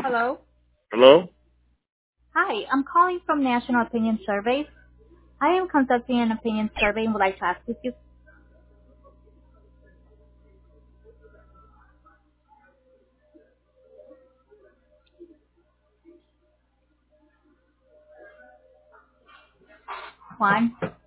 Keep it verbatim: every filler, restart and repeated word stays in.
Hello. Hello? Hi, I'm calling from National Opinion Survey. I am conducting an opinion survey and would like to ask if you one.